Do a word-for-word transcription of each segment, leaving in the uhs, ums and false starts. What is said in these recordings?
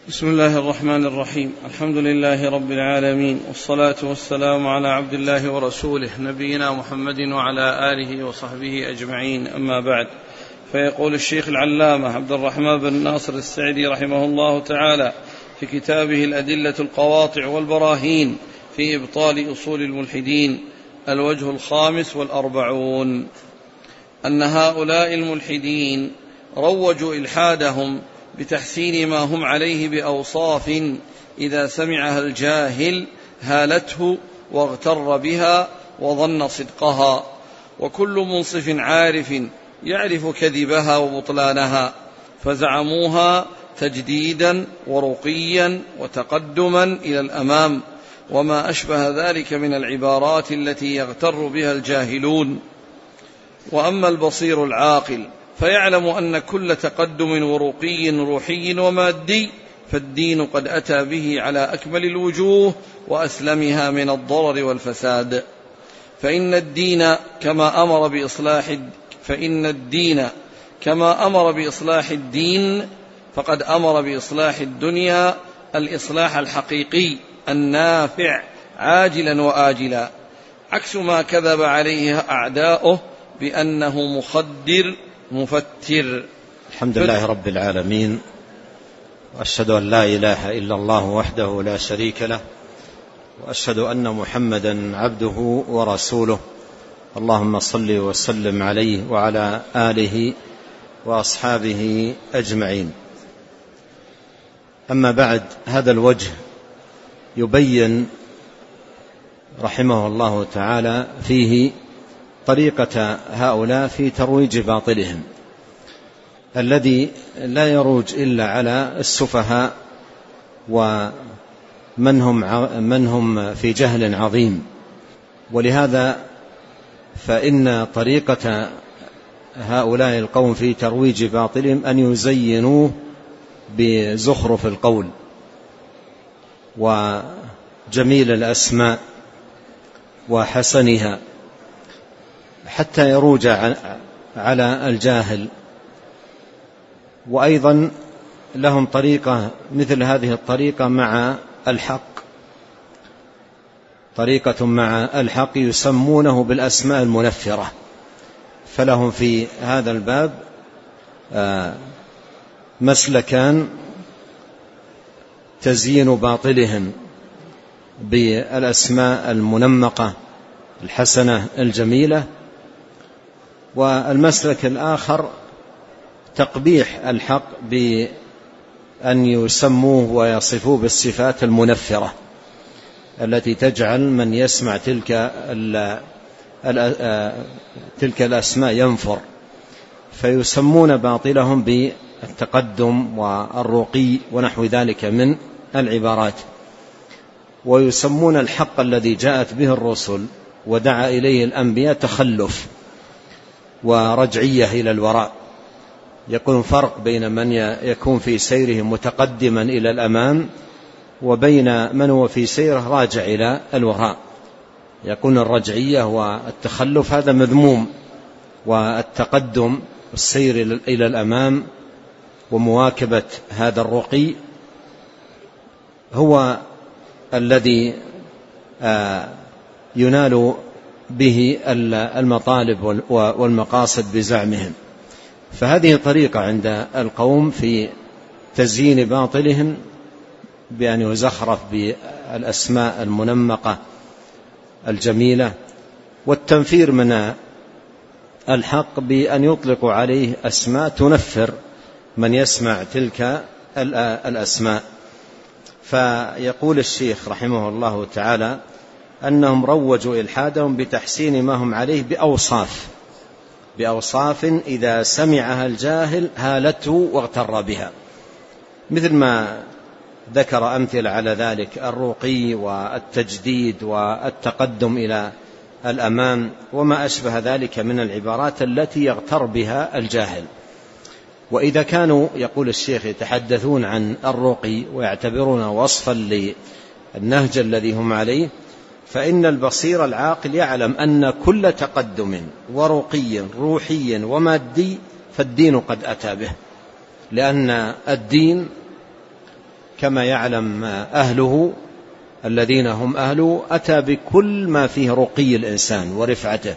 بسم الله الرحمن الرحيم. الحمد لله رب العالمين، والصلاة والسلام على عبد الله ورسوله نبينا محمد وعلى آله وصحبه أجمعين، أما بعد. فيقول الشيخ العلامة عبد الرحمن بن ناصر السعدي رحمه الله تعالى في كتابه الأدلة القواطع والبراهين في إبطال أصول الملحدين: الوجه الخامس والأربعون، أن هؤلاء الملحدين روجوا إلحادهم بتحسين ما هم عليه بأوصاف إذا سمعها الجاهل هالته واغتر بها وظن صدقها، وكل منصف عارف يعرف كذبها وبطلانها، فزعموها تجديدا ورقيا وتقدما إلى الأمام، وما أشبه ذلك من العبارات التي يغتر بها الجاهلون. وأما البصير العاقل فيعلم أن كل تقدم ورقي روحي ومادي فالدين قد أتى به على أكمل الوجوه وأسلمها من الضرر والفساد. فإن الدين كما أمر بإصلاح فإن الدين كما أمر بإصلاح الدين فقد أمر بإصلاح الدنيا الإصلاح الحقيقي النافع عاجلا وآجلا، عكس ما كذب عليه أعداؤه بأنه مخدر مفتر. الحمد لله رب العالمين، وأشهد أن لا إله إلا الله وحده لا شريك له، وأشهد أن محمدا عبده ورسوله. اللهم صل وسلم عليه وعلى آله وأصحابه أجمعين. أما بعد، هذا الوجه يبين رحمه الله تعالى فيه طريقة هؤلاء في ترويج باطلهم الذي لا يروج إلا على السفهاء ومن هم من هم في جهل عظيم. ولهذا فإن طريقة هؤلاء القوم في ترويج باطلهم أن يزينوه بزخرف القول وجميل الأسماء وحسنها حتى يروج على الجاهل. وأيضا لهم طريقة مثل هذه الطريقة مع الحق، طريقة مع الحق يسمونه بالأسماء المنفرة. فلهم في هذا الباب مسلكان: تزيين باطلهم بالأسماء المنمقة الحسنة الجميلة، والمسلك الآخر تقبيح الحق بأن يسموه ويصفوه بالصفات المنفرة التي تجعل من يسمع تلك تلك الأسماء ينفر، فيسمون باطلهم بالتقدم والرقي ونحو ذلك من العبارات، ويسمون الحق الذي جاءت به الرسل ودعا إليه الأنبياء تخلف ورجعية إلى الوراء. يكون فرق بين من يكون في سيره متقدما إلى الأمام وبين من هو في سيره راجع إلى الوراء. يكون الرجعية والتخلف هذا مذموم، والتقدم والسير إلى الأمام ومواكبة هذا الرقي هو الذي ينال به المطالب والمقاصد بزعمهم. فهذه طريقة عند القوم في تزيين باطلهم بأن يزخرف بالأسماء المنمقة الجميلة، والتنفير من الحق بأن يطلق عليه أسماء تنفر من يسمع تلك الأسماء. فيقول الشيخ رحمه الله تعالى أنهم روجوا إلحادهم بتحسين ما هم عليه بأوصاف بأوصاف إذا سمعها الجاهل هالته واغتر بها، مثل ما ذكر أمثلة على ذلك: الرقي والتجديد والتقدم إلى الأمام وما أشبه ذلك من العبارات التي يغتر بها الجاهل. وإذا كانوا، يقول الشيخ، يتحدثون عن الرقي ويعتبرون وصفا للنهج الذي هم عليه، فإن البصير العاقل يعلم أن كل تقدم ورقي روحي ومادي فالدين قد أتى به، لأن الدين كما يعلم أهله الذين هم أهله، أتى بكل ما فيه رقي الإنسان ورفعته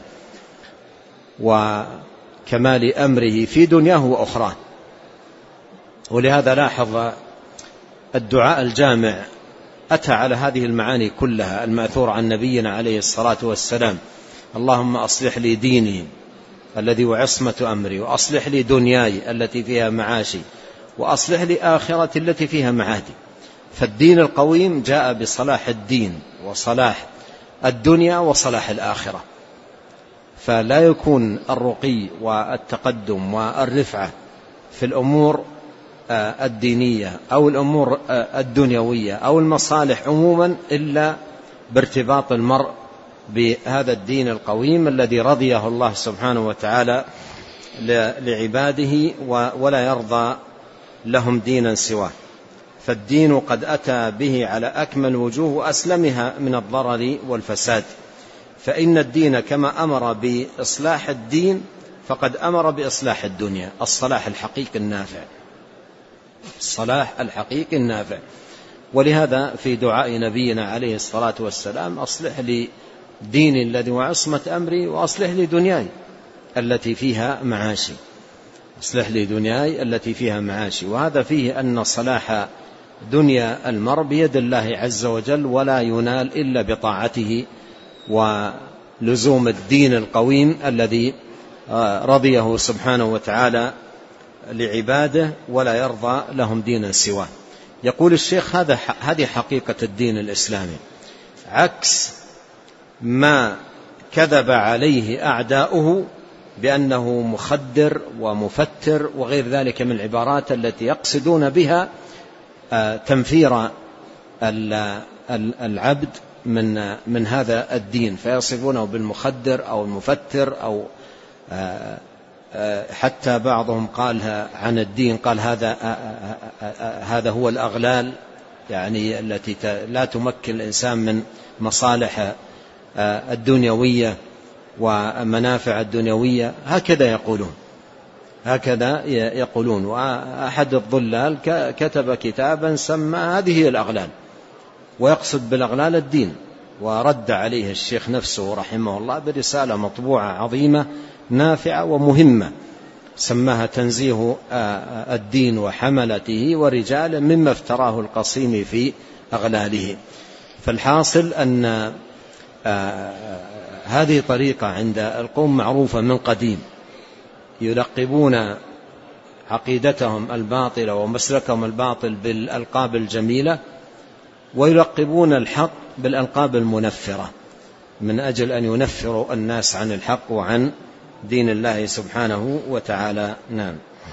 وكمال أمره في دنياه وأخراه. ولهذا لاحظ الدعاء الجامع أتى على هذه المعاني كلها المأثور عن نبينا عليه الصلاة والسلام: اللهم أصلح لي ديني الذي وعصمة أمري، وأصلح لي دنياي التي فيها معاشي، وأصلح لي آخرتي التي فيها معادي. فالدين القويم جاء بصلاح الدين وصلاح الدنيا وصلاح الآخرة، فلا يكون الرقي والتقدم والرفعة في الأمور الدينية أو الأمور الدنيوية أو المصالح عموما إلا بارتباط المرء بهذا الدين القويم الذي رضيه الله سبحانه وتعالى لعباده ولا يرضى لهم دينا سواه. فالدين قد أتى به على أكمل وجوه وأسلمها من الضرر والفساد. فإن الدين كما أمر بإصلاح الدين فقد أمر بإصلاح الدنيا، الصلاح الحقيقي النافع، الصلاح الحقيقي النافع. ولهذا في دعاء نبينا عليه الصلاة والسلام: أصلح لي ديني الذي وعصمة أمري، وأصلح لي دنياي التي فيها معاشي، أصلح لي دنياي التي فيها معاشي. وهذا فيه أن صلاح دنيا المرء بيد الله عز وجل، ولا ينال إلا بطاعته ولزوم الدين القويم الذي رضيه سبحانه وتعالى لعباده ولا يرضى لهم دينا سواه. يقول الشيخ: هذا هذه حقيقة الدين الإسلامي، عكس ما كذب عليه أعداؤه بأنه مخدر ومفتر وغير ذلك من العبارات التي يقصدون بها تنفير العبد من من هذا الدين، فيصفونه بالمخدر أو المفتر، أو حتى بعضهم قال عن الدين قال هذا هذا هو الأغلال، يعني التي لا تمكن الإنسان من مصالح الدنيوية ومنافع الدنيوية. هكذا يقولون هكذا يقولون وأحد الضلال كتب كتابا سمى هذه هي الأغلال، ويقصد بالأغلال الدين. ورد عليه الشيخ نفسه رحمه الله برسالة مطبوعة عظيمة نافعة ومهمة، سماها تنزيه الدين وحملته ورجاله مما افتراه القصيم في أغلاله. فالحاصل أن هذه طريقة عند القوم معروفة من قديم، يلقبون عقيدتهم الباطلة ومسلكهم الباطل بالألقاب الجميلة، ويلقبون الحق بالألقاب المنفرة من أجل أن ينفروا الناس عن الحق وعن دين الله سبحانه وتعالى. نعم.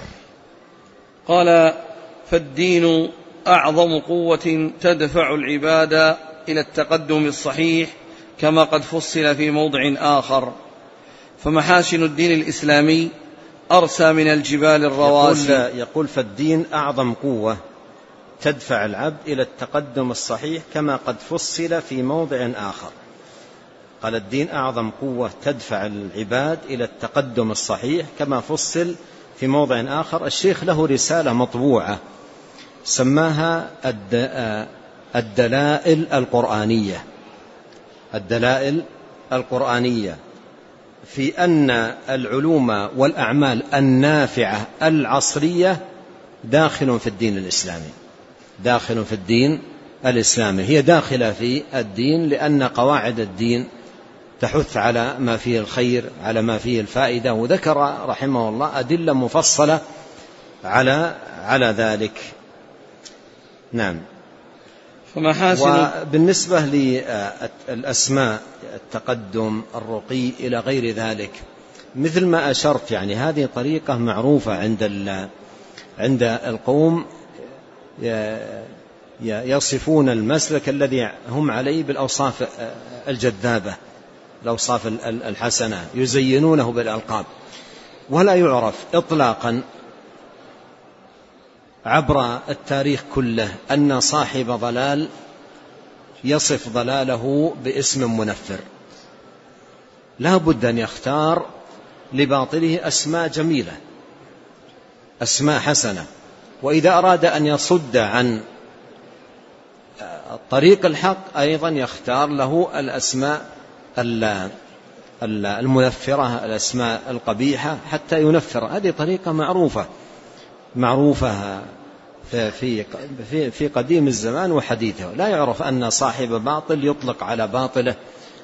قال: فالدين أعظم قوة تدفع العباد إلى التقدم الصحيح كما قد فصل في موضع آخر، فمحاسن الدين الإسلامي أرسى من الجبال الرواسي. يقول, يقول فالدين أعظم قوة تدفع العبد إلى التقدم الصحيح كما قد فصل في موضع آخر. قال الدين أعظم قوة تدفع العباد إلى التقدم الصحيح كما فصل في موضع آخر. الشيخ له رسالة مطبوعة سماها الدلائل القرآنية، الدلائل القرآنية في أن العلوم والأعمال النافعة العصرية داخل في الدين الإسلامي، داخل في الدين الإسلامي، هي داخلة في الدين، لأن قواعد الدين تحث على ما فيه الخير، على ما فيه الفائدة. وذكر رحمه الله أدلة مفصلة على على ذلك. نعم. وبالنسبة للأسماء، التقدم، الرقي إلى غير ذلك، مثل ما أشرت، يعني هذه طريقة معروفة عند عند القوم، يصفون المسلك الذي هم عليه بالأوصاف الجذابة، الأوصاف الحسنة، يزينونه بالألقاب، ولا يعرف إطلاقا عبر التاريخ كله أن صاحب ضلال يصف ضلاله باسم منفر. لا بد أن يختار لباطله أسماء جميلة، أسماء حسنة. وإذا أراد أن يصد عن طريق الحق أيضا يختار له الأسماء المنفرة، الأسماء القبيحة حتى ينفر. هذه طريقة معروفة معروفة في في في قديم الزمان وحديثه. لا يعرف أن صاحب باطل يطلق على باطله.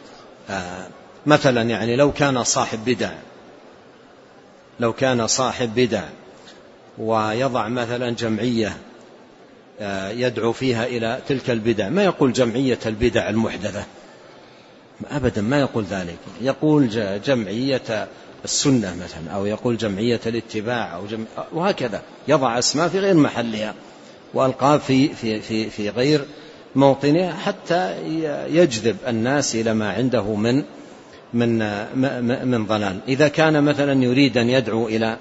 مثلا يعني لو كان صاحب بدع لو كان صاحب بدع ويضع مثلا جمعية يدعو فيها إلى تلك البدع، ما يقول جمعية البدع المحدثة أبدا، ما يقول ذلك. يقول جمعية السنة مثلا، أو يقول جمعية الاتباع، أو جمع... وهكذا يضع أسماء في غير محلها وألقاب في, في, في, في غير موطنها حتى يجذب الناس إلى ما عنده من من من ضلال. إذا كان مثلا يريد أن يدعو إلى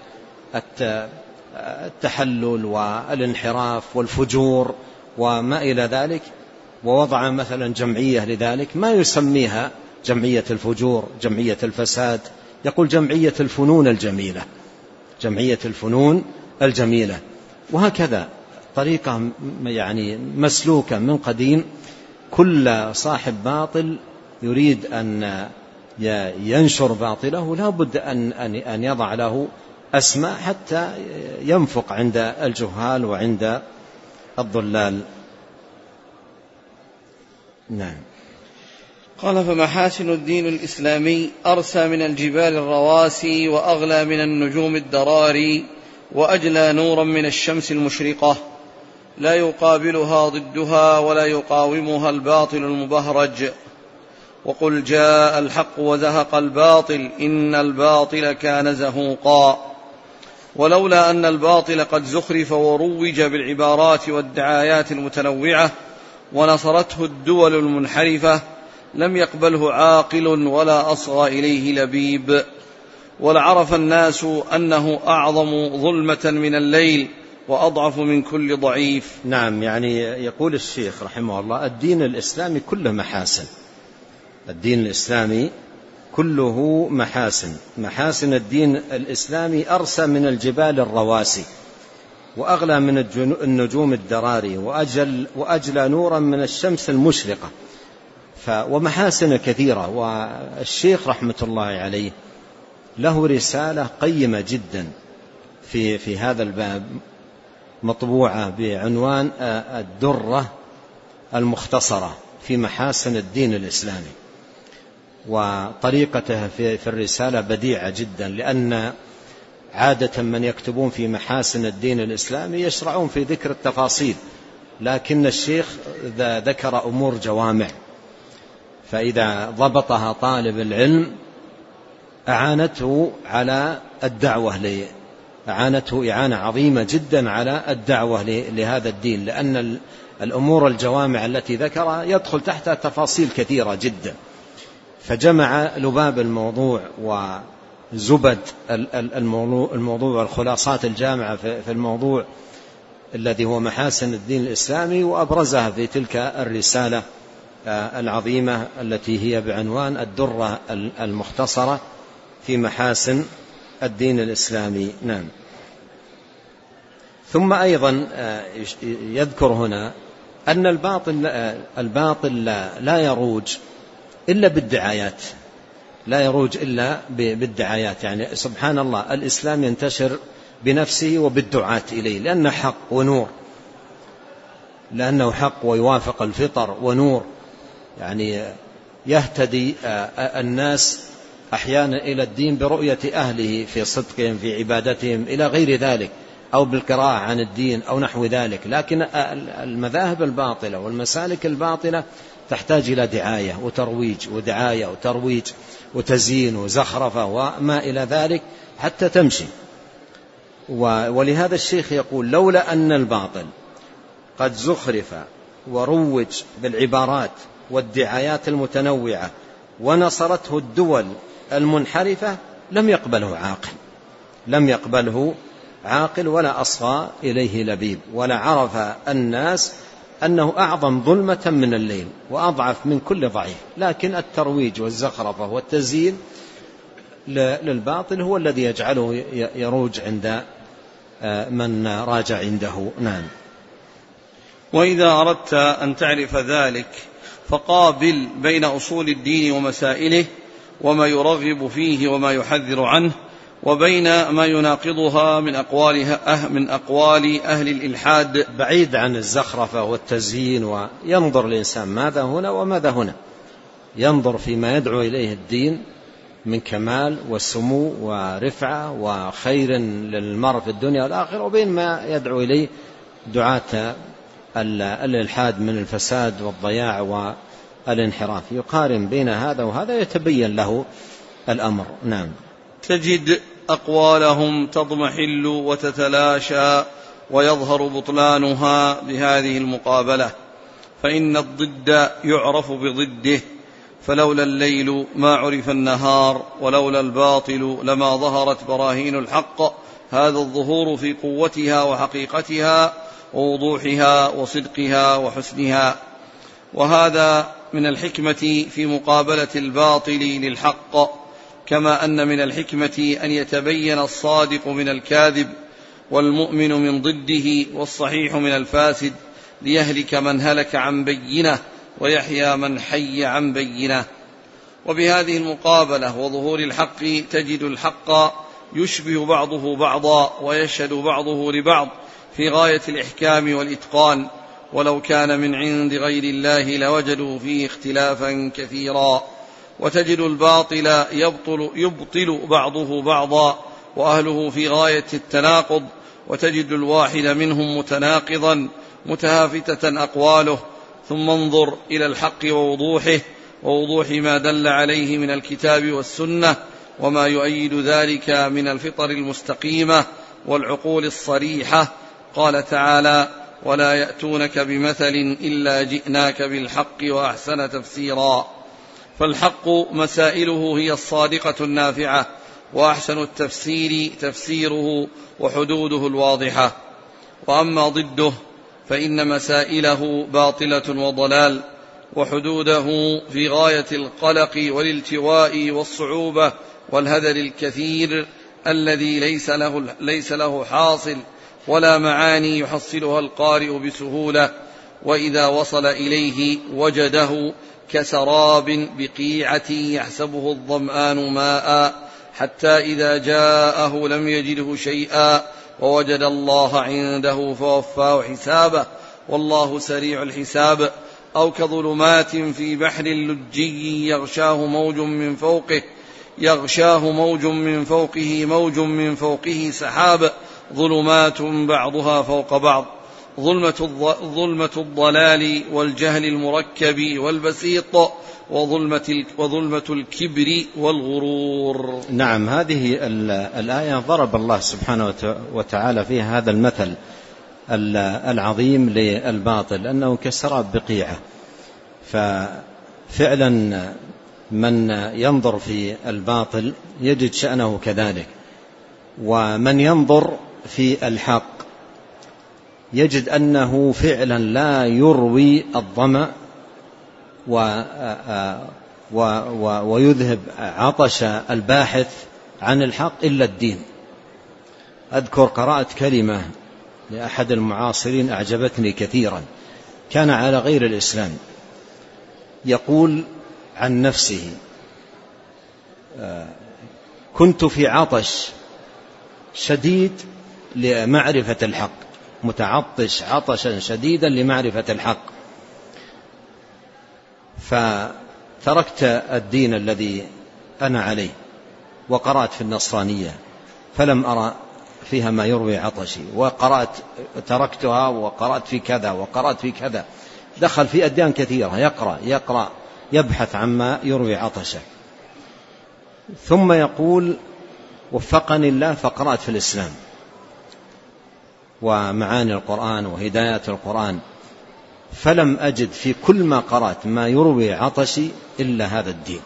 التحلل والانحراف والفجور وما إلى ذلك، ووضع مثلا جمعية لذلك، ما يسميها جمعية الفجور، جمعية الفساد، يقول جمعية الفنون الجميلة، جمعية الفنون الجميلة. وهكذا طريقة يعني مسلوكة من قديم. كل صاحب باطل يريد أن ينشر باطله لا بد أن أن يضع له أسماء حتى ينفق عند الجهال وعند الضلال. نعم. قال: فمحاسن الدين الإسلامي أرسى من الجبال الرواسي، وأغلى من النجوم الدراري، وأجلى نورا من الشمس المشرقة، لا يقابلها ضدها ولا يقاومها الباطل المبهرج. وقل جاء الحق وزهق الباطل إن الباطل كان زهوقا. ولولا أن الباطل قد زخرف وروج بالعبارات والدعايات المتنوعة ونصرته الدول المنحرفة لم يقبله عاقل ولا أصغى إليه لبيب، ولعرف الناس أنه أعظم ظلمة من الليل وأضعف من كل ضعيف. نعم، يعني يقول الشيخ رحمه الله: الدين الإسلامي كله محاسن، الدين الإسلامي كله محاسن. محاسن الدين الإسلامي أرسى من الجبال الرواسي، وأغلى من النجوم الدراري، وأجل وأجلى نورا من الشمس المشرقة. ومحاسن كثيرة. والشيخ رحمة الله عليه له رسالة قيمة جدا في في هذا الباب، مطبوعة بعنوان الدرة المختصرة في محاسن الدين الإسلامي. وطريقته في الرسالة بديعة جدا، لأن عادة من يكتبون في محاسن الدين الإسلامي يشرعون في ذكر التفاصيل، لكن الشيخ ذكر أمور جوامع، فإذا ضبطها طالب العلم أعانته على الدعوة له، أعانته إعانة عظيمة جدا على الدعوة لهذا الدين، لأن الأمور الجوامع التي ذكرها يدخل تحتها تفاصيل كثيرة جدا، فجمع لباب الموضوع وزبد الموضوع والخلاصات الجامعة في الموضوع الذي هو محاسن الدين الإسلامي، وأبرزها في تلك الرسالة العظيمة التي هي بعنوان الدرة المختصرة في محاسن الدين الإسلامي. نعم. ثم أيضا يذكر هنا أن الباطل الباطل لا يروج إلا بالدعايات، لا يروج إلا بالدعايات. يعني سبحان الله، الإسلام ينتشر بنفسه وبالدعاة إليه، لأنه حق ونور، لأنه حق ويوافق الفطر ونور. يعني يهتدي الناس أحيانا إلى الدين برؤية أهله في صدقهم في عبادتهم إلى غير ذلك، أو بالقراءة عن الدين أو نحو ذلك. لكن المذاهب الباطلة والمسالك الباطلة تحتاج إلى دعاية وترويج ودعاية وترويج وتزيين وزخرفة وما إلى ذلك حتى تمشي. ولهذا الشيخ يقول: لولا أن الباطل قد زخرف وروج بالعبارات والدعايات المتنوعة ونصرته الدول المنحرفة لم يقبله عاقل، لم يقبله عاقل ولا أصغى إليه لبيب، ولا عرف الناس أنه أعظم ظلمة من الليل وأضعف من كل ضعيف. لكن الترويج والزخرفة والتزيين للباطل هو الذي يجعله يروج عند من راجع عنده. نعم. وإذا أردت أن تعرف ذلك فقابل بين أصول الدين ومسائله وما يرغب فيه وما يحذر عنه، وبين ما يناقضها من أقوالها من أقوال أهل الإلحاد، بعيد عن الزخرفة والتزيين، وينظر الإنسان ماذا هنا وماذا هنا، ينظر فيما يدعو إليه الدين من كمال وسمو ورفعة وخير للمرء في الدنيا والآخرة، وبين ما يدعو إليه دعاة الإلحاد من الفساد والضياع والانحراف، يقارن بين هذا وهذا يتبين له الأمر. نعم. تجد أقوالهم تضمحل وتتلاشى ويظهر بطلانها بهذه المقابلة، فإن الضد يعرف بضده، فلولا الليل ما عرف النهار، ولولا الباطل لما ظهرت براهين الحق. هذا الظهور في قوتها وحقيقتها ووضوحها وصدقها وحسنها، وهذا من الحكمة في مقابلة الباطل للحق، كما أن من الحكمة أن يتبين الصادق من الكاذب والمؤمن من ضده والصحيح من الفاسد، ليهلك من هلك عن بينه ويحيى من حي عن بينه. وبهذه المقابلة وظهور الحق تجد الحق يشبه بعضه بعضا ويشهد بعضه لبعض في غاية الإحكام والإتقان، ولو كان من عند غير الله لوجدوا فيه اختلافا كثيرا. وتجد الباطل يبطل, يبطل بعضه بعضا وأهله في غاية التناقض، وتجد الواحد منهم متناقضا متهافتة أقواله. ثم انظر إلى الحق ووضوحه ووضوح ما دل عليه من الكتاب والسنة وما يؤيد ذلك من الفطر المستقيمة والعقول الصريحة. قال تعالى: ولا يأتونك بمثل إلا جئناك بالحق وأحسن تفسيرا. فالحق مسائله هي الصادقة النافعة، وأحسن التفسير تفسيره وحدوده الواضحة. وأما ضده فإن مسائله باطلة وضلال، وحدوده في غاية القلق والالتواء والصعوبة والهذر الكثير الذي ليس له, ليس له حاصل ولا معاني يحصلها القارئ بسهولة، وإذا وصل إليه وجده كسراب بقيعة يحسبه الظمآن ماء، حتى إذا جاءه لم يجده شيئا ووجد الله عنده فوفاه حسابه، والله سريع الحساب. أو كظلمات في بحر لجي يغشاه موج من فوقه يغشاه موج من فوقه موج من فوقه سحاب، ظلمات بعضها فوق بعض. ظلمة, ظلمة الضلال والجهل المركب والبسيط، وظلمة, وظلمة الكبر والغرور. نعم. هذه الآية ضرب الله سبحانه وتعالى فيها هذا المثل العظيم للباطل، أنه كسراب بقيعة. ففعلا من ينظر في الباطل يجد شأنه كذلك، ومن ينظر في الحق يجد أنه فعلا لا يروي الظمأ ويذهب عطش الباحث عن الحق إلا الدين. أذكر قرأت كلمة لأحد المعاصرين أعجبتني كثيرا، كان على غير الإسلام، يقول عن نفسه: كنت في عطش شديد لمعرفة الحق، متعطش عطشا شديدا لمعرفة الحق، فتركت الدين الذي أنا عليه وقرأت في النصرانية فلم أرى فيها ما يروي عطشي، وقرأت تركتها وقرأت في كذا وقرأت في كذا، دخل في أديان كثيرة يقرأ يقرأ يبحث عما يروي عطشه، ثم يقول: وفقني الله فقرأت في الإسلام ومعاني القرآن وهدايات القرآن، فلم أجد في كل ما قرأت ما يروي عطشي إلا هذا الدين.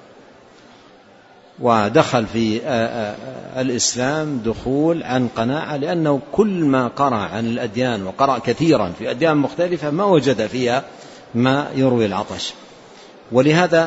ودخل في الإسلام دخول عن قناعة، لأنه كل ما قرأ عن الأديان وقرأ كثيرا في أديان مختلفة ما وجد فيها ما يروي العطش. ولهذا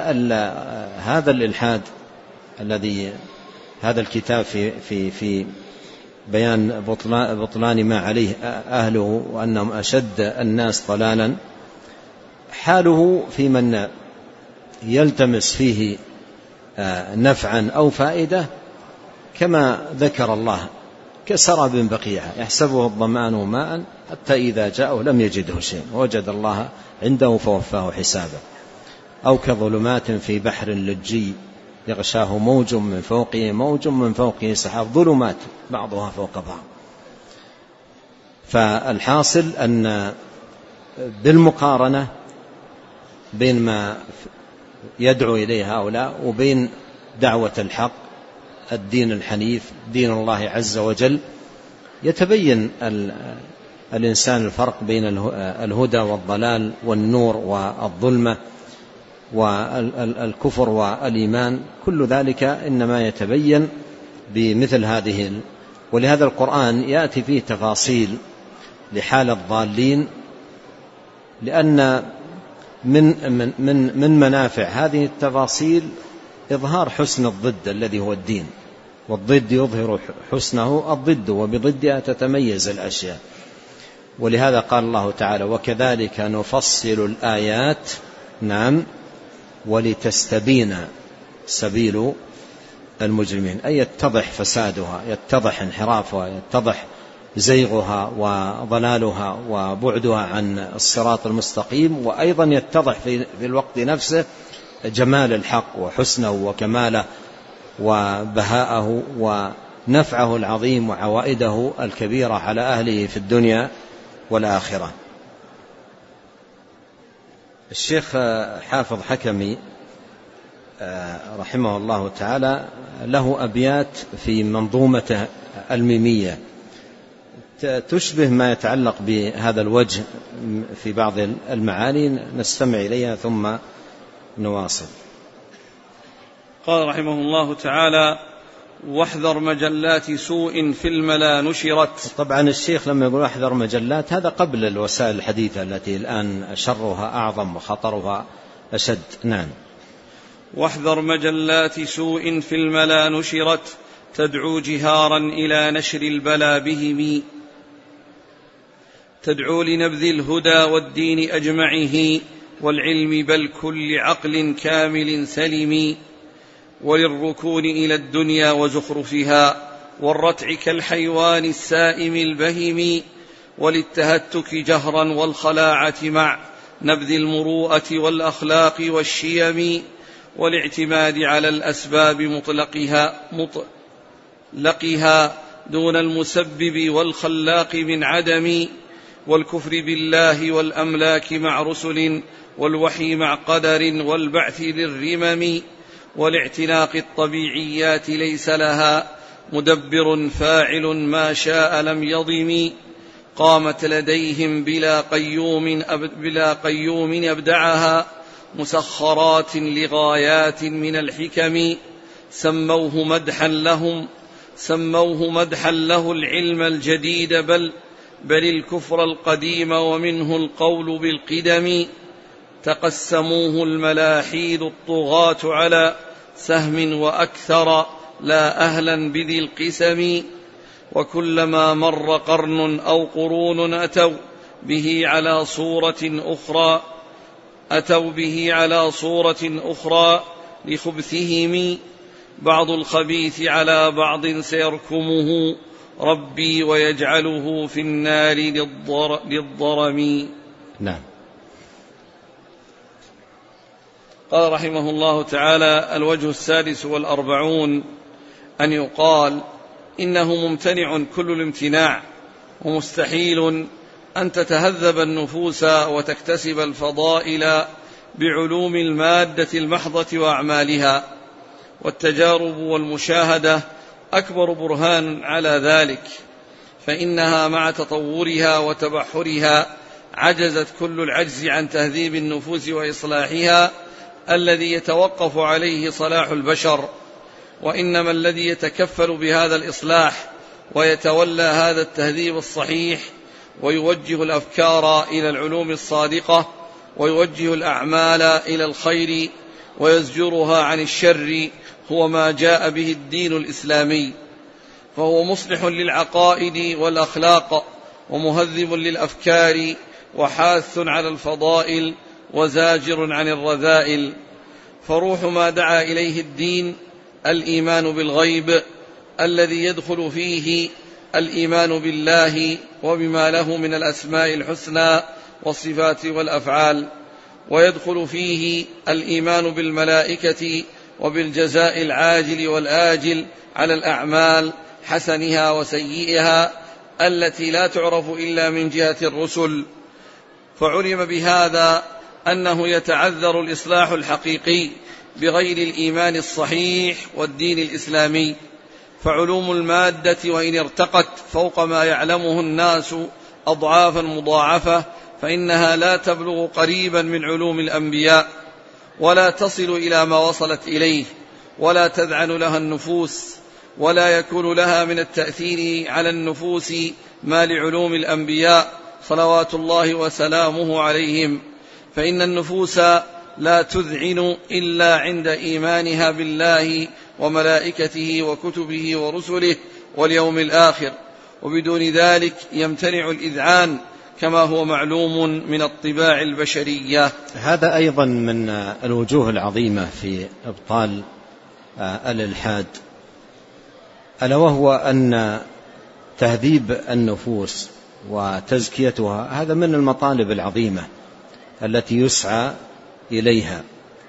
هذا الإلحاد الذي هذا الكتاب في في في بيان بطلان ما عليه أهله وأنهم أشد الناس ضلالا، حاله في من يلتمس فيه نفعا أو فائدة كما ذكر الله كسراب بقيعة يحسبه الظمآن ماء حتى إذا جاءه لم يجده شيء ووجد الله عنده فوفاه حسابه، أو كظلمات في بحر لجي يغشاه موج من فوقه موج من فوقه سحاب، ظلمات بعضها فوق بعض. فالحاصل أن بالمقارنة بين ما يدعو إليه هؤلاء وبين دعوة الحق الدين الحنيف دين الله عز وجل يتبين الإنسان الفرق بين الهدى والضلال والنور والظلمة والكفر والإيمان، كل ذلك إنما يتبين بمثل هذه. ولهذا القرآن يأتي فيه تفاصيل لحال الضالين، لأن من من من من منافع هذه التفاصيل إظهار حسن الضد الذي هو الدين، والضد يظهر حسنه الضد وبضدها تتميز الأشياء. ولهذا قال الله تعالى: وكذلك نفصل الآيات نعم ولتستبين سبيل المجرمين، أي يتضح فسادها، يتضح انحرافها، يتضح زيغها وضلالها وبعدها عن الصراط المستقيم، وأيضا يتضح في الوقت نفسه جمال الحق وحسنه وكماله وبهاءه ونفعه العظيم وعوائده الكبيرة على أهله في الدنيا والآخرة. الشيخ حافظ حكمي رحمه الله تعالى له أبيات في منظومته الميمية تشبه ما يتعلق بهذا الوجه في بعض المعاني، نستمع إليها ثم نواصل. قال رحمه الله تعالى: واحذر مجلات سوء في الملا نشرت. طبعا الشيخ لما يقول احذر مجلات هذا قبل الوسائل الحديثة التي الآن شرها أعظم وخطرها أشد. نعم. واحذر مجلات سوء في الملا نشرت تدعو جهارا إلى نشر البلا بهم، تدعو لنبذ الهدى والدين أجمعه والعلم بل كل عقل كامل سلم، وللركون إلى الدنيا وزخرفها والرتع كالحيوان السائم البهم، وللتهتك جهرا والخلاعة مع نبذ المروءة والأخلاق والشيم، والاعتماد على الأسباب مطلقها مطلقها دون المسبب والخلاق من عدم، والكفر بالله والأملاك مع رسل والوحي مع قدر والبعث للرمم، والاعتناق الطبيعيات ليس لها مدبر فاعل ما شاء لم يضم، قامت لديهم بلا قيوم, بلا قيوم أبدعها مسخرات لغايات من الحكم، سموه مدحا لهم سموه مدحا له العلم الجديد بل بل الكفر القديم ومنه القول بالقدم، تقسموه الملاحيد الطغاة على سهم وأكثر لا أهلا بذي القسم، وكلما مر قرن أو قرون أتوا به على صورة أخرى أتوا به على صورة أخرى لخبثهم، بعض الخبيث على بعض سيركمه ربي ويجعله في النار للضر للضرم. نعم. قال رحمه الله تعالى: الوجه السادس والأربعون أن يقال إنه ممتنع كل الامتناع ومستحيل أن تتهذب النفوس وتكتسب الفضائل بعلوم المادة المحضة وأعمالها، والتجارب والمشاهدة أكبر برهان على ذلك، فإنها مع تطورها وتبحرها عجزت كل العجز عن تهذيب النفوس وإصلاحها الذي يتوقف عليه صلاح البشر، وإنما الذي يتكفل بهذا الإصلاح ويتولى هذا التهذيب الصحيح ويوجه الأفكار إلى العلوم الصادقة ويوجه الأعمال إلى الخير ويزجرها عن الشر هو ما جاء به الدين الإسلامي، فهو مصلح للعقائد والأخلاق ومهذب للأفكار وحاث على الفضائل وزاجر عن الرذائل. فروح ما دعا إليه الدين الإيمان بالغيب الذي يدخل فيه الإيمان بالله وبما له من الأسماء الحسنى والصفات والأفعال، ويدخل فيه الإيمان بالملائكة وبالجزاء العاجل والآجل على الأعمال حسنها وسيئها التي لا تعرف إلا من جهة الرسل. فعلم بهذا أنه يتعذر الإصلاح الحقيقي بغير الإيمان الصحيح والدين الإسلامي. فعلوم المادة وإن ارتقت فوق ما يعلمه الناس أضعافا مضاعفة فإنها لا تبلغ قريبا من علوم الأنبياء، ولا تصل إلى ما وصلت إليه، ولا تذعن لها النفوس، ولا يكون لها من التأثير على النفوس ما لعلوم الأنبياء صلوات الله وسلامه عليهم. فإن النفوس لا تذعن إلا عند إيمانها بالله وملائكته وكتبه ورسله واليوم الآخر، وبدون ذلك يمتنع الإذعان كما هو معلوم من الطباع البشرية. هذا أيضا من الوجوه العظيمة في إبطال الإلحاد، ألا وهو أن تهذيب النفوس وتزكيتها هذا من المطالب العظيمة التي يسعى إليها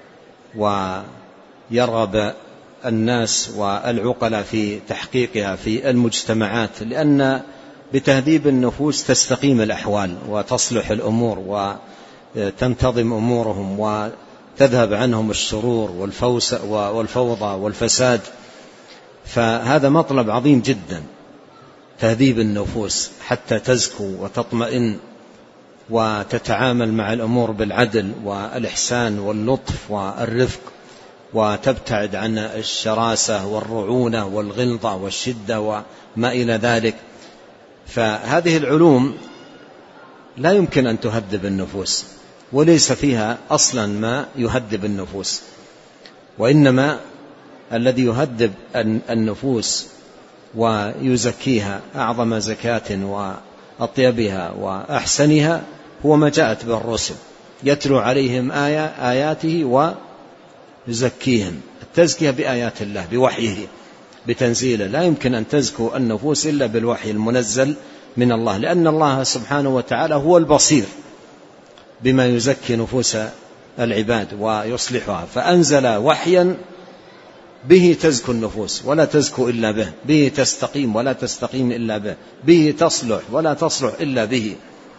ويرغب الناس والعقلاء في تحقيقها في المجتمعات، لأن بتهذيب النفوس تستقيم الأحوال وتصلح الأمور وتنتظم أمورهم وتذهب عنهم الشرور والفوضى والفساد. فهذا مطلب عظيم جدا، تهذيب النفوس حتى تزكو وتطمئن وتتعامل مع الأمور بالعدل والإحسان واللطف والرفق، وتبتعد عن الشراسة والرعونة والغلظة والشدة وما إلى ذلك. فهذه العلوم لا يمكن أن تهذب النفوس، وليس فيها أصلا ما يهذب النفوس، وإنما الذي يهذب النفوس ويزكيها أعظم زكاة وأطيبها وأحسنها هو ما جاءت به الرسل، يتلو عليهم آية آياته ويزكيهم. التزكية بآيات الله بوحيه بتنزيله، لا يمكن أن تزكو النفوس إلا بالوحي المنزل من الله، لأن الله سبحانه وتعالى هو البصير بما يزكي نفوس العباد ويصلحها، فأنزل وحيا به تزكو النفوس ولا تزكو إلا به، به تستقيم ولا تستقيم إلا به، به تصلح ولا تصلح إلا به.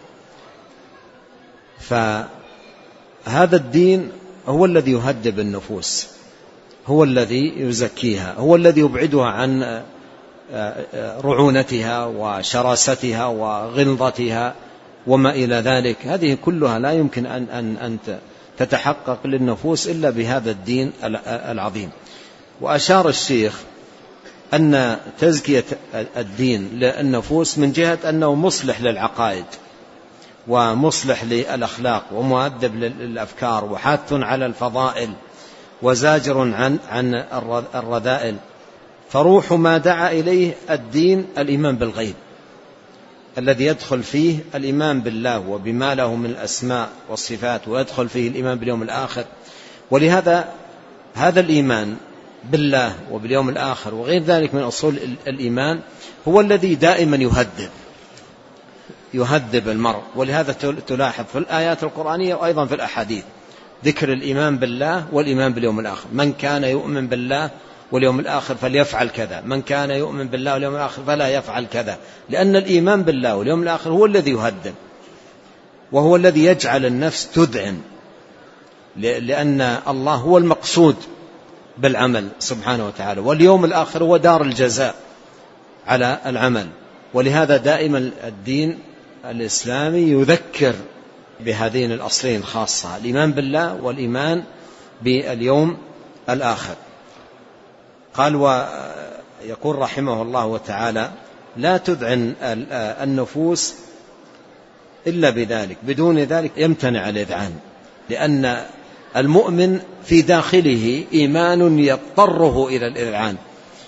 فهذا الدين هو الذي يهذب النفوس، هو الذي يزكيها، هو الذي يبعدها عن رعونتها وشراستها وغلظتها وما إلى ذلك. هذه كلها لا يمكن أن, أن, أن تتحقق للنفوس إلا بهذا الدين العظيم. وأشار الشيخ أن تزكية الدين للنفوس من جهة أنه مصلح للعقائد ومصلح للأخلاق ومؤدب للأفكار وحاث على الفضائل وزاجر عن عن الرذائل. فروح ما دعا إليه الدين الإيمان بالغيب الذي يدخل فيه الإيمان بالله وبما له من الأسماء والصفات، ويدخل فيه الإيمان باليوم الآخر. ولهذا هذا الإيمان بالله وباليوم الآخر وغير ذلك من أصول الإيمان هو الذي دائما يهذب يهذب المرء. ولهذا تلاحظ في الآيات القرآنية وأيضا في الأحاديث ذكر الإيمان بالله والإيمان باليوم الآخر. من كان يؤمن بالله واليوم الآخر فليفعل كذا، من كان يؤمن بالله واليوم الآخر فلا يفعل كذا، لأن الإيمان بالله واليوم الآخر هو الذي يهذب، وهو الذي يجعل النفس تذعن، لأن الله هو المقصود بالعمل سبحانه وتعالى، واليوم الآخر هو دار الجزاء على العمل. ولهذا دائما الدين الإسلامي يذكر بهذين الأصلين خاصة، الإيمان بالله والإيمان باليوم الآخر. قال ويقول رحمه الله تعالى لا تذعن النفوس إلا بذلك، بدون ذلك يمتنع الإذعان، لأن المؤمن في داخله إيمان يضطره إلى الإذعان،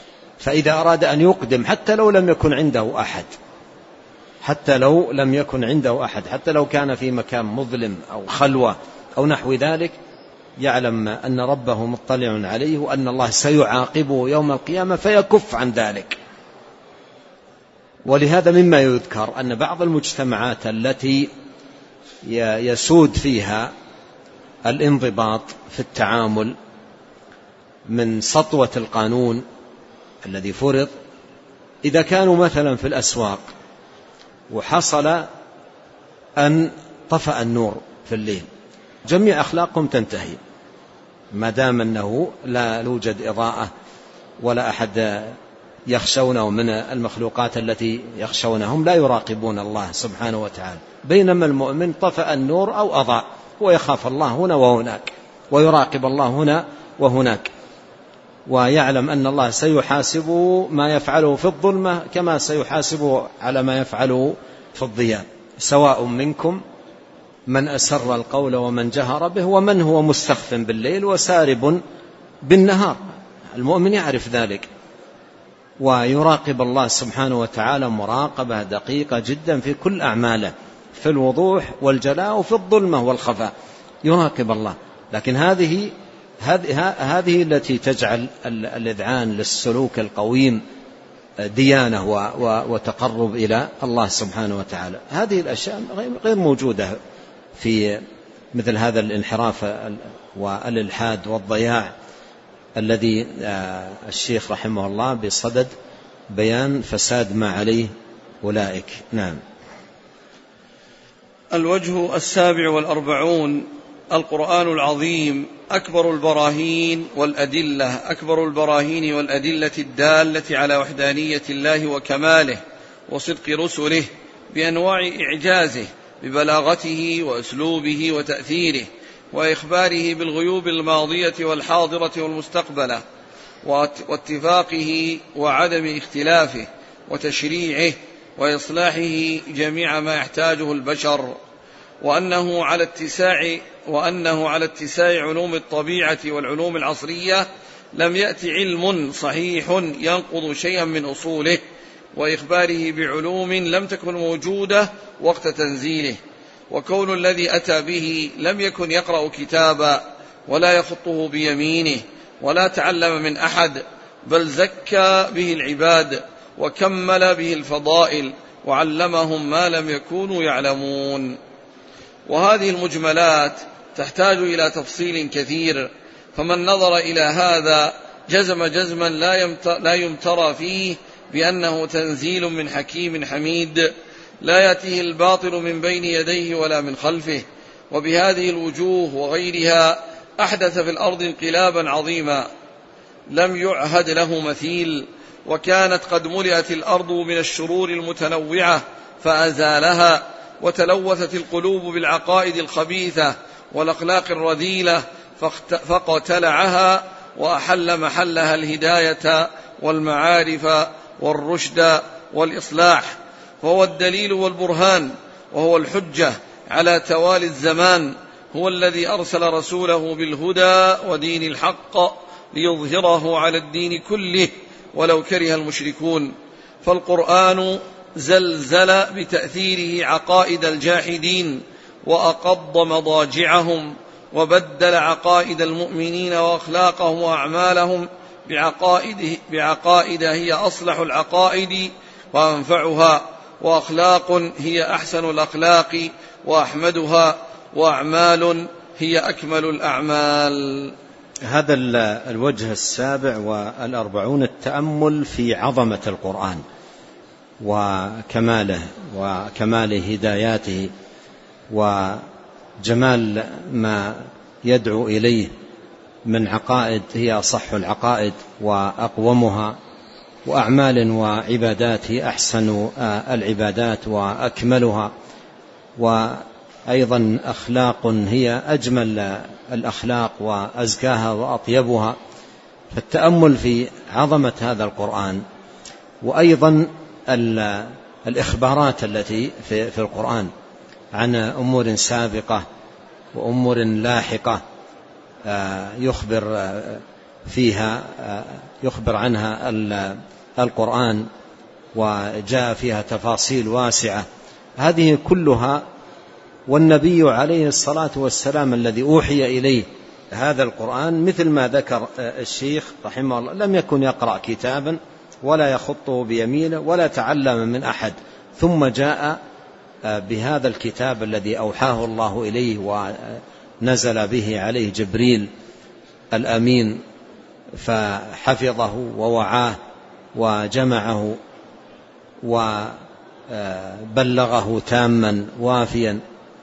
فإذا أراد أن يقدم حتى لو لم يكن عنده أحد حتى لو لم يكن عنده أحد حتى لو كان في مكان مظلم أو خلوة أو نحو ذلك، يعلم أن ربه مطلع عليه وأن الله سيعاقبه يوم القيامة فيكف عن ذلك. ولهذا مما يذكر أن بعض المجتمعات التي يسود فيها الانضباط في التعامل من سطوة القانون الذي فرض، إذا كانوا مثلا في الأسواق وحصل أن طفأ النور في الليل، جميع أخلاقهم تنتهي ما دام أنه لا يوجد إضاءة ولا أحد يخشونه من المخلوقات التي يخشونهم، لا يراقبون الله سبحانه وتعالى. بينما المؤمن طفأ النور أو أضاء ويخاف الله هنا وهناك ويراقب الله هنا وهناك، ويعلم أن الله سيحاسبه ما يفعله في الظلمة كما سيحاسبه على ما يفعله في الضياء. سواء منكم من أسر القول ومن جهر به ومن هو مستخف بالليل وسارب بالنهار. المؤمن يعرف ذلك ويراقب الله سبحانه وتعالى مراقبة دقيقة جدا في كل أعماله، في الوضوح والجلاء وفي الظلمة والخفاء يراقب الله. لكن هذه هذه التي تجعل الإذعان للسلوك القويم ديانة وتقرب إلى الله سبحانه وتعالى. هذه الأشياء غير موجودة في مثل هذا الانحراف والإلحاد والضياع الذي الشيخ رحمه الله بصدد بيان فساد ما عليه أولئك. نعم. الوجه السابع والأربعون: القرآن العظيم أكبر البراهين والأدلة أكبر البراهين والأدلة الدالة على وحدانية الله وكماله وصدق رسله بأنواع إعجازه ببلاغته وأسلوبه وتأثيره وإخباره بالغيوب الماضية والحاضرة والمستقبلة واتفاقه وعدم اختلافه وتشريعه وإصلاحه جميع ما يحتاجه البشر، وأنه على اتساع وأنه على اتساع علوم الطبيعة والعلوم العصرية لم يأتي علم صحيح ينقض شيئا من أصوله، وإخباره بعلوم لم تكن موجودة وقت تنزيله، وكون الذي أتى به لم يكن يقرأ كتابا ولا يخطه بيمينه ولا تعلم من أحد، بل زكى به العباد وكمل به الفضائل وعلمهم ما لم يكونوا يعلمون. وهذه المجملات تحتاج إلى تفصيل كثير، فمن نظر إلى هذا جزم جزما لا يمترى فيه بأنه تنزيل من حكيم حميد لا يأتيه الباطل من بين يديه ولا من خلفه. وبهذه الوجوه وغيرها أحدث في الأرض انقلابا عظيما لم يعهد له مثيل، وكانت قد ملئت الأرض من الشرور المتنوعة فأزالها، وتلوثت القلوب بالعقائد الخبيثة والأخلاق الرذيلة فاقتلعها، وأحل محلها الهداية والمعارف والرشد والإصلاح، وهو الدليل والبرهان وهو الحجة على توالي الزمان، هو الذي أرسل رسوله بالهدى ودين الحق ليظهره على الدين كله ولو كره المشركون. فالقرآن زلزل بتأثيره عقائد الجاحدين وأقض مضاجعهم، وبدل عقائد المؤمنين وأخلاقهم وأعمالهم بعقائد, بعقائد هي أصلح العقائد وأنفعها، وأخلاق هي أحسن الأخلاق وأحمدها، وأعمال هي أكمل الأعمال. هذا الوجه السابع والأربعون التأمل في عظمة القرآن وكماله وكمال هداياته وجمال ما يدعو إليه من عقائد هي أصح العقائد وأقومها، وأعمال وعبادات هي أحسن العبادات وأكملها، وأيضا أخلاق هي أجمل الأخلاق وأزكاها وأطيبها. فالتأمل في عظمة هذا القرآن، وأيضا الإخبارات التي في القرآن عن أمور سابقة وأمور لاحقة يخبر فيها يخبر عنها القرآن وجاء فيها تفاصيل واسعة، هذه كلها والنبي عليه الصلاة والسلام الذي أوحي إليه هذا القرآن مثل ما ذكر الشيخ رحمه الله لم يكن يقرأ كتابا ولا يخطه بيمينه ولا تعلم من أحد، ثم جاء بهذا الكتاب الذي أوحاه الله إليه ونزل به عليه جبريل الأمين فحفظه ووعاه وجمعه وبلغه تاما وافيا،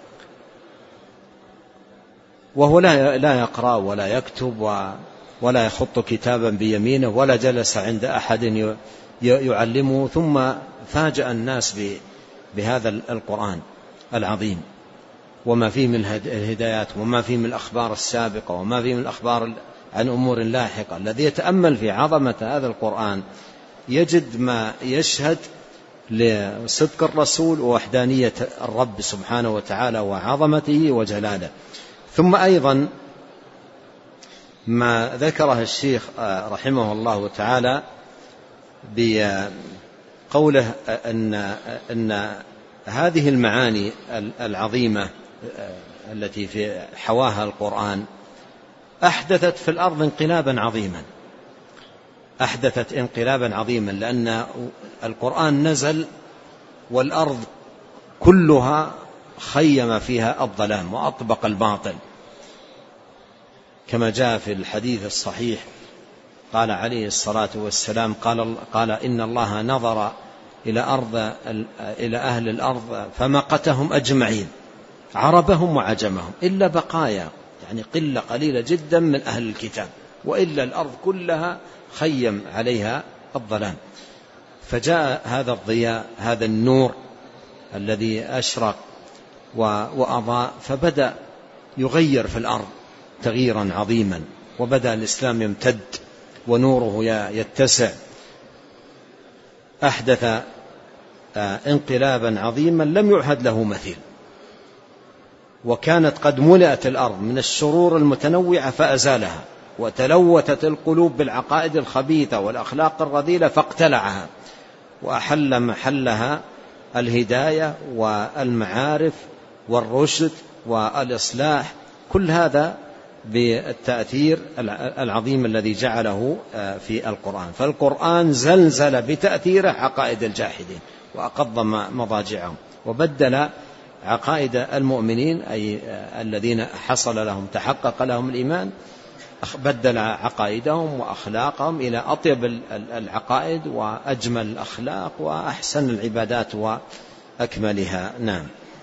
وهو لا يقرأ ولا يكتب ولا يخط كتابا بيمينه ولا جلس عند أحد يعلمه، ثم فاجأ الناس بهذا القرآن العظيم وما فيه من الهدايات وما فيه من الأخبار السابقة وما فيه من الأخبار عن أمور لاحقة. الذي يتأمل في عظمة هذا القرآن يجد ما يشهد لصدق الرسول ووحدانية الرب سبحانه وتعالى وعظمته وجلاله. ثم أيضا ما ذكره الشيخ رحمه الله تعالى بقوله أن, أن هذه المعاني العظيمة التي في حواها القرآن أحدثت في الأرض انقلابا عظيما، أحدثت انقلابا عظيما لأن القرآن نزل والأرض كلها خيم فيها الظلام وأطبق الباطل، كما جاء في الحديث الصحيح قال عليه الصلاة والسلام قال, قال إن الله نظر إلى, أرض إلى أهل الأرض فمقتهم أجمعين عربهم وعجمهم إلا بقايا، يعني قلة قليلة جدا من أهل الكتاب، وإلا الأرض كلها خيم عليها الظلام. فجاء هذا الضياء هذا النور الذي أشرق وأضاء فبدأ يغير في الأرض تغييرا عظيما، وبدأ الإسلام يمتد ونوره يتسع، أحدث انقلابا عظيما لم يعهد له مثيل. وكانت قد ملأت الأرض من الشرور المتنوعة فأزالها، وتلوثت القلوب بالعقائد الخبيثة والأخلاق الرذيلة فاقتلعها، وأحل محلها الهداية والمعارف والرشد والإصلاح، كل هذا بالتأثير العظيم الذي جعله في القرآن. فالقرآن زلزل بتأثيره عقائد الجاحدين وأقض مضاجعهم، وبدل عقائد المؤمنين أي الذين حصل لهم تحقق لهم الإيمان، بدل عقائدهم وأخلاقهم إلى أطيب العقائد وأجمل الأخلاق وأحسن العبادات وأكملها. نعم.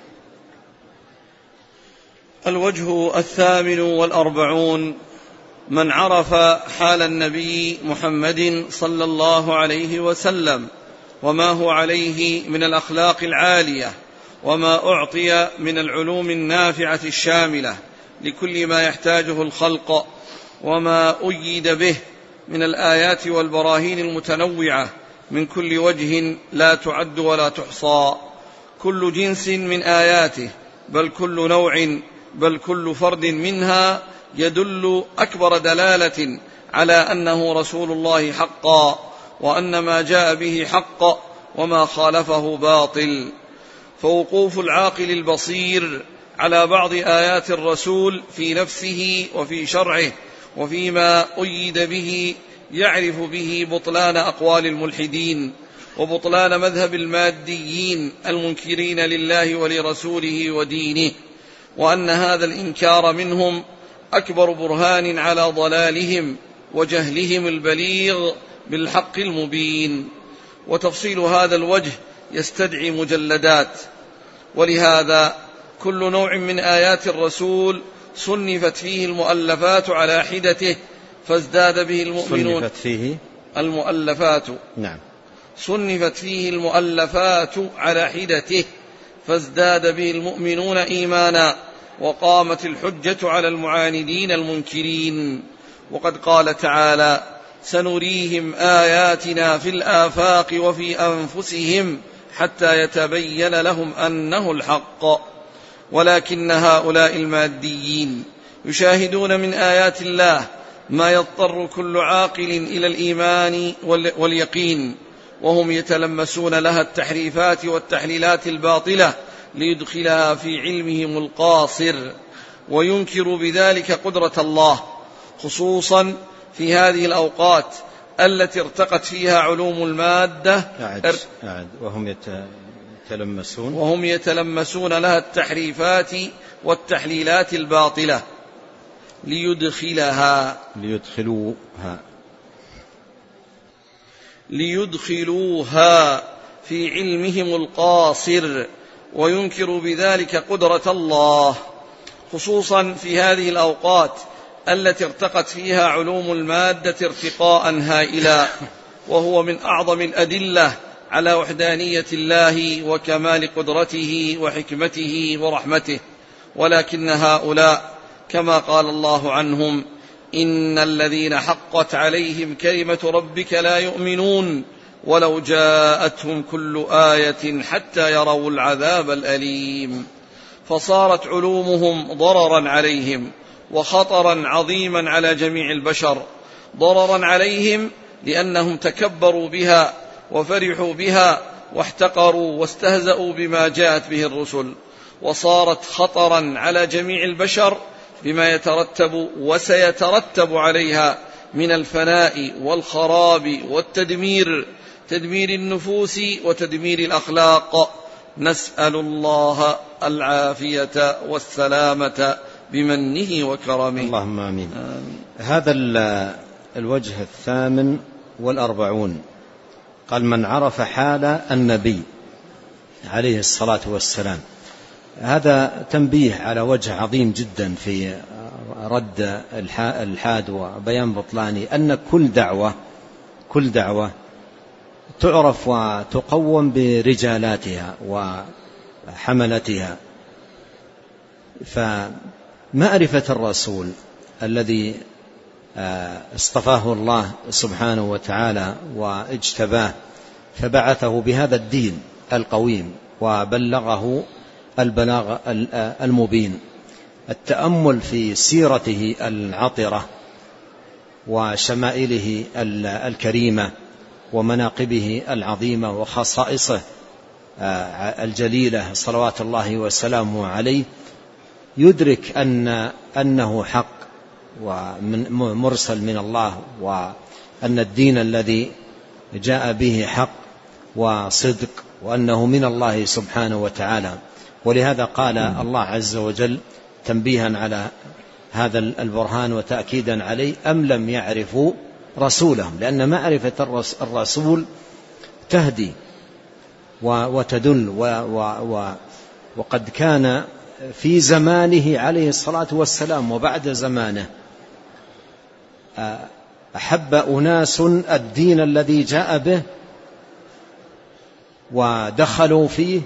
الوجه الثامن والأربعون: من عرف حال النبي محمد صلى الله عليه وسلم وما هو عليه من الأخلاق العالية، وما أعطي من العلوم النافعة الشاملة لكل ما يحتاجه الخلق، وما أيد به من الآيات والبراهين المتنوعة من كل وجه لا تعد ولا تحصى، كل جنس من آياته، بل كل نوع، بل كل فرد منها يدل أكبر دلالة على أنه رسول الله حقا، وأن ما جاء به حق وما خالفه باطل. فوقوف العاقل البصير على بعض آيات الرسول في نفسه وفي شرعه وفيما أيد به يعرف به بطلان أقوال الملحدين وبطلان مذهب الماديين المنكرين لله ولرسوله ودينه، وأن هذا الإنكار منهم أكبر برهان على ضلالهم وجهلهم البليغ بالحق المبين. وتفصيل هذا الوجه يستدعي مجلدات، ولهذا كل نوع من آيات الرسول صنفت فيه المؤلفات على حدته فازداد به المؤمنون. صنفت فيه المؤلفات نعم صنفت فيه المؤلفات على حدته فازداد به المؤمنون إيمانا، وقامت الحجة على المعاندين المنكرين. وقد قال تعالى: سنريهم آياتنا في الآفاق وفي أنفسهم حتى يتبين لهم أنه الحق. ولكن هؤلاء الماديين يشاهدون من آيات الله ما يضطر كل عاقل إلى الإيمان واليقين، وهم يتلمسون لها التحريفات والتحليلات الباطلة ليدخلها في علمهم القاصر، وينكر بذلك قدرة الله، خصوصا في هذه الأوقات التي ارتقت فيها علوم المادة. أعد. أعد. وهم يتلمسون وهم يتلمسون لها التحريفات والتحليلات الباطلة ليدخلها ليدخلوها ليدخلوها في علمهم القاصر، وينكر بذلك قدرة الله، خصوصا في هذه الأوقات التي ارتقت فيها علوم المادة ارتقاء هائلا، وهو من أعظم الأدلة على وحدانية الله وكمال قدرته وحكمته ورحمته. ولكن هؤلاء كما قال الله عنهم: إن الذين حقت عليهم كلمة ربك لا يؤمنون ولو جاءتهم كل آية حتى يروا العذاب الأليم. فصارت علومهم ضررا عليهم وخطرا عظيما على جميع البشر. ضررا عليهم لأنهم تكبروا بها وفرحوا بها واحتقروا واستهزأوا بما جاءت به الرسل، وصارت خطرا على جميع البشر بما يترتب وسيترتب عليها من الفناء والخراب والتدمير، تدمير النفوس وتدمير الأخلاق. نسأل الله العافية والسلامة بمنه وكرمه. اللهم آمين. آمين. هذا الوجه الثامن والأربعون قال: من عرف حال النبي عليه الصلاة والسلام. هذا تنبيه على وجه عظيم جدا في رد الحاد وبيان بطلاني، أن كل دعوة كل دعوة تعرف وتقوم برجالاتها وحملتها. فمعرفة الرسول الذي اصطفاه الله سبحانه وتعالى واجتباه فبعثه بهذا الدين القويم وبلغه البلاغ المبين، التأمل في سيرته العطرة وشمائله الكريمة ومناقبه العظيمة وخصائصه الجليلة صلوات الله وسلامه عليه، يدرك أن أنه حق ومرسل من الله، وأن الدين الذي جاء به حق وصدق، وأنه من الله سبحانه وتعالى. ولهذا قال الله عز وجل تنبيها على هذا البرهان وتأكيدا عليه: أم لم يعرفوا رسولهم، لأن معرفة الرسول تهدي وتدل. وقد كان في زمانه عليه الصلاة والسلام وبعد زمانه أحب أناس الدين الذي جاء به ودخلوا فيه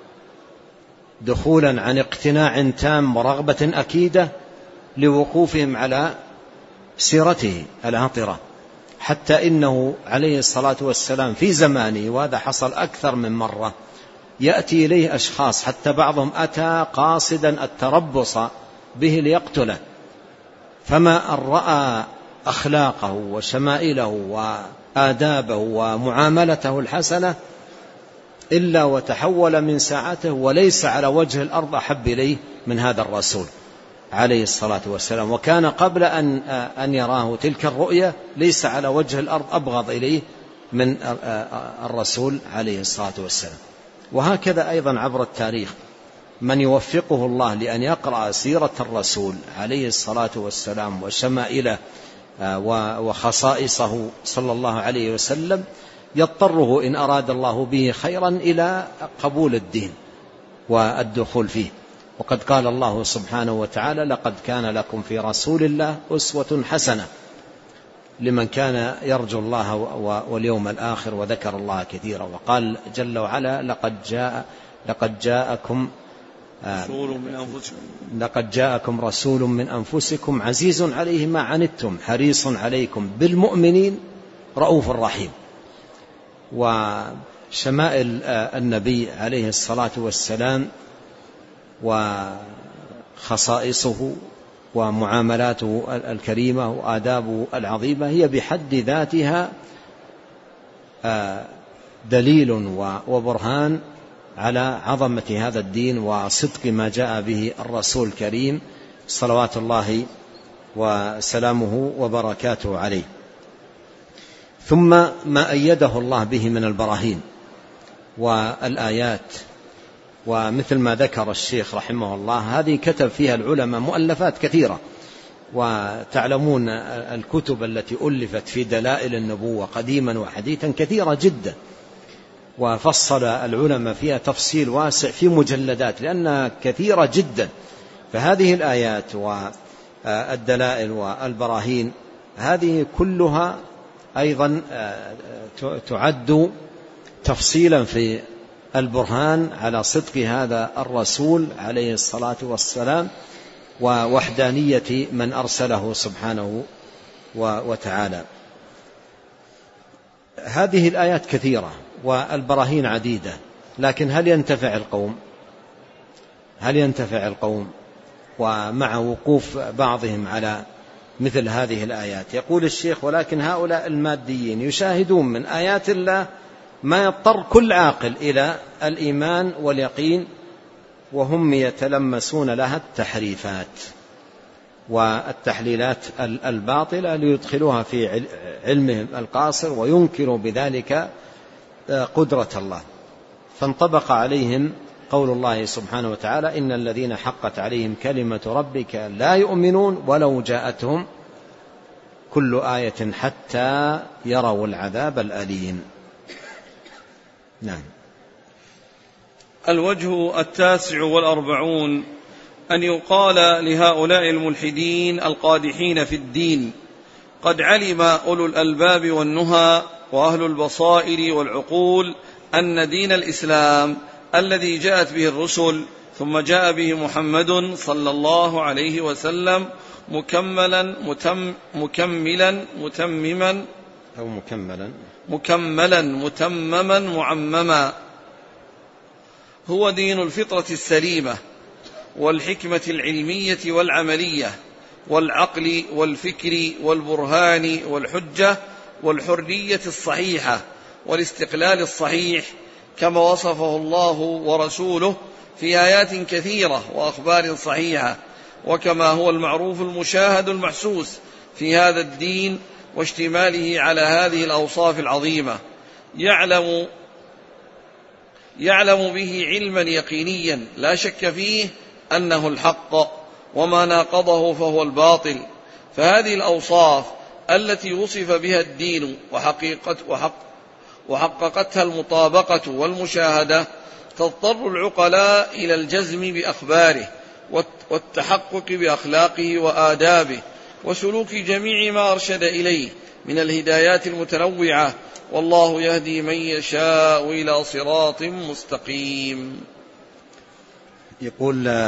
دخولا عن اقتناع تام ورغبة أكيدة لوقوفهم على سيرته العطرة، حتى إنه عليه الصلاة والسلام في زمانه، وهذا حصل أكثر من مرة، يأتي إليه أشخاص حتى بعضهم أتى قاصدا التربص به ليقتله، فما أن رأى أخلاقه وشمائله وآدابه ومعاملته الحسنة إلا وتحول من ساعته، وليس على وجه الأرض أحب إليه من هذا الرسول عليه الصلاة والسلام. وكان قبل أن أن يراه تلك الرؤية ليس على وجه الأرض أبغض إليه من الرسول عليه الصلاة والسلام. وهكذا أيضا عبر التاريخ من يوفقه الله لأن يقرأ سيرة الرسول عليه الصلاة والسلام وشمائله وخصائصه صلى الله عليه وسلم يضطره إن أراد الله به خيرا إلى قبول الدين والدخول فيه. وقد قال الله سبحانه وتعالى: لقد كان لكم في رسول الله أسوة حسنة لمن كان يرجو الله واليوم الآخر وذكر الله كثيرا. وقال جل وعلا: لقد جاء لقد جاءكم رسول من أنفسكم لقد جاءكم رسول من أنفسكم عزيز عليه ما عنتم حريص عليكم بالمؤمنين رؤوف رحيم. وشمائل النبي عليه الصلاة والسلام وخصائصه ومعاملاته الكريمة وآدابه العظيمة هي بحد ذاتها دليل وبرهان على عظمة هذا الدين وصدق ما جاء به الرسول الكريم صلوات الله وسلامه وبركاته عليه. ثم ما أيده الله به من البراهين والآيات، ومثل ما ذكر الشيخ رحمه الله هذه كتب فيها العلماء مؤلفات كثيرة، وتعلمون الكتب التي ألفت في دلائل النبوة قديما وحديثا كثيرة جدا، وفصل العلماء فيها تفصيل واسع في مجلدات لأنها كثيرة جدا. فهذه الآيات والدلائل والبراهين هذه كلها أيضا تعد تفصيلا في البرهان على صدق هذا الرسول عليه الصلاة والسلام ووحدانية من أرسله سبحانه وتعالى. هذه الآيات كثيرة والبراهين عديدة، لكن هل ينتفع القوم هل ينتفع القوم ومع وقوف بعضهم على مثل هذه الآيات؟ يقول الشيخ: ولكن هؤلاء الماديين يشاهدون من آيات الله ما يضطر كل عاقل إلى الإيمان واليقين، وهم يتلمسون لها التحريفات والتحليلات الباطلة ليدخلوها في علمهم القاصر وينكروا بذلك قدرة الله. فانطبق عليهم قول الله سبحانه وتعالى: إن الذين حقت عليهم كلمة ربك لا يؤمنون ولو جاءتهم كل آية حتى يروا العذاب الأليم. نعم. الوجه التاسع والأربعون أن يقال لهؤلاء الملحدين القادحين في الدين: قد علم أولو الألباب والنهى وأهل البصائر والعقول أن دين الإسلام الذي جاءت به الرسل ثم جاء به محمد صلى الله عليه وسلم مكملا متم مكملا متمما أو مكملا مكملا متمما معمما هو دين الفطرة السليمة والحكمة العلمية والعملية والعقل والفكر والبرهان والحجة والحرية الصحيحة والاستقلال الصحيح، كما وصفه الله ورسوله في آيات كثيرة وأخبار صحيحة، وكما هو المعروف المشاهد المحسوس في هذا الدين واشتماله على هذه الأوصاف العظيمة، يعلم يعلم به علما يقينيا لا شك فيه أنه الحق، وما ناقضه فهو الباطل. فهذه الأوصاف التي وصف بها الدين وحقيقة وحق وحققتها المطابقة والمشاهدة تضطر العقلاء إلى الجزم بأخباره والتحقق بأخلاقه وآدابه وسلوك جميع ما أرشد إليه من الهدايات المتنوعة، والله يهدي من يشاء إلى صراط مستقيم. يقول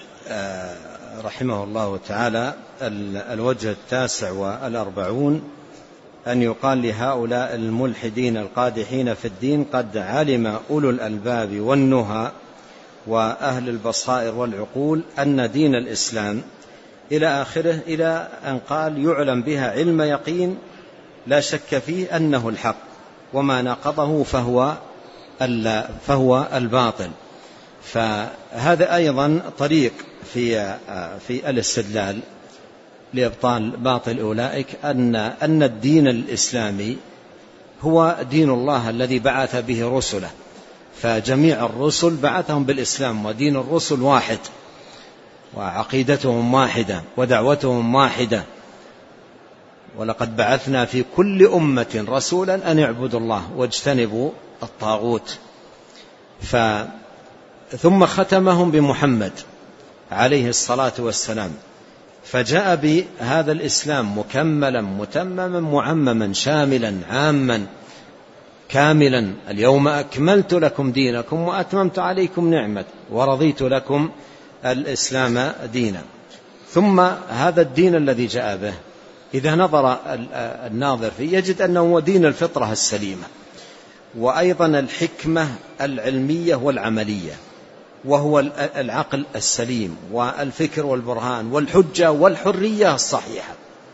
رحمه الله تعالى: الوجه التاسع والأربعون أن يقال لهؤلاء الملحدين القادحين في الدين: قد علم أولو الألباب والنهى وأهل البصائر والعقول أن دين الإسلام إلى آخره، إلى أن قال: يعلم بها علم يقين لا شك فيه أنه الحق، وما ناقضه فهو فهو الباطل. فهذا أيضا طريق في في الاستدلال لإبطال باطل أولئك، أن أن الدين الإسلامي هو دين الله الذي بعث به رسله، فجميع الرسل بعثهم بالإسلام، ودين الرسل واحد، وعقيدتهم واحدة، ودعوتهم واحدة. ولقد بعثنا في كل أمة رسولا أن يعبدوا الله واجتنبوا الطاغوت. ف ثم ختمهم بمحمد عليه الصلاة والسلام، فجاء بهذا الإسلام مكملا متمما معمما شاملا عاما كاملا: اليوم أكملت لكم دينكم وأتممت عليكم نعمتي ورضيت لكم الإسلام دينا. ثم هذا الدين الذي جاء به إذا نظر الناظر فيه يجد أنه هو دين الفطرة السليمة، وأيضا الحكمة العلمية والعملية، وهو العقل السليم والفكر والبرهان والحجة والحرية الصحيحة.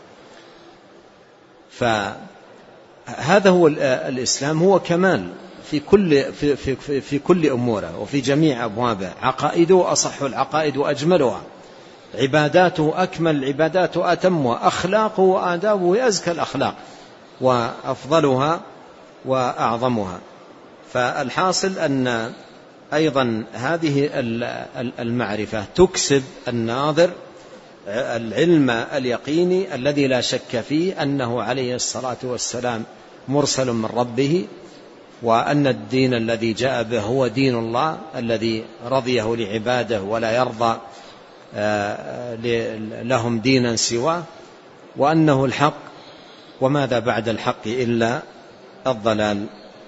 فهذا هو الإسلام، هو كمال في كل, في, في, في كل أموره وفي جميع أبوابه. عقائده أصح العقائد وأجملها، عباداته أكمل العبادات وأتمها، أخلاقه وآدابه أزكى الأخلاق وأفضلها وأعظمها. فالحاصل أن أيضا هذه المعرفة تكسب الناظر العلم اليقيني الذي لا شك فيه أنه عليه الصلاة والسلام مرسل من ربه، وأن الدين الذي جاء به هو دين الله الذي رضيه لعباده ولا يرضى لهم دينا سواه، وأنه الحق، وماذا بعد الحق إلا الضلال.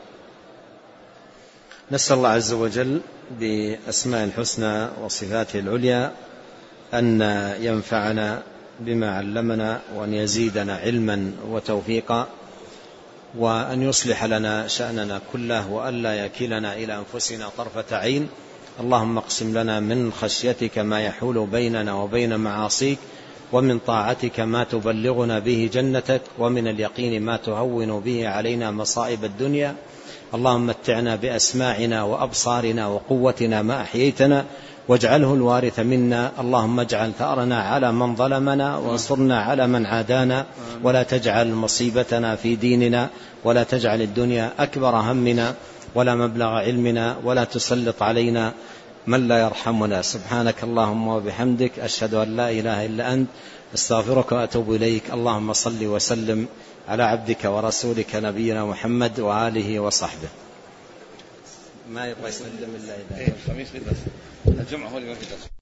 نسأل الله عز وجل بأسماء الحسنى وصفاته العليا أن ينفعنا بما علمنا، وأن يزيدنا علما وتوفيقا، وأن يصلح لنا شأننا كله، وأن لا يكلنا إلى أنفسنا طرفة عين. اللهم اقسم لنا من خشيتك ما يحول بيننا وبين معاصيك، ومن طاعتك ما تبلغنا به جنتك، ومن اليقين ما تهون به علينا مصائب الدنيا. اللهم متعنا بأسماعنا وأبصارنا وقوتنا ما أحييتنا، واجعله الوارث منا. اللهم اجعل ثأرنا على من ظلمنا، وانصرنا على من عادانا، ولا تجعل مصيبتنا في ديننا، ولا تجعل الدنيا أكبر همنا ولا مبلغ علمنا، ولا تسلط علينا من لا يرحمنا. سبحانك اللهم وبحمدك، أشهد أن لا إله إلا أنت، استغفرك وأتوب إليك. اللهم صل وسلم على عبدك ورسولك نبينا محمد وآله وصحبه. ما يبغى يسلم الله إذا الخميس الجمعة هو اللي ما في درس.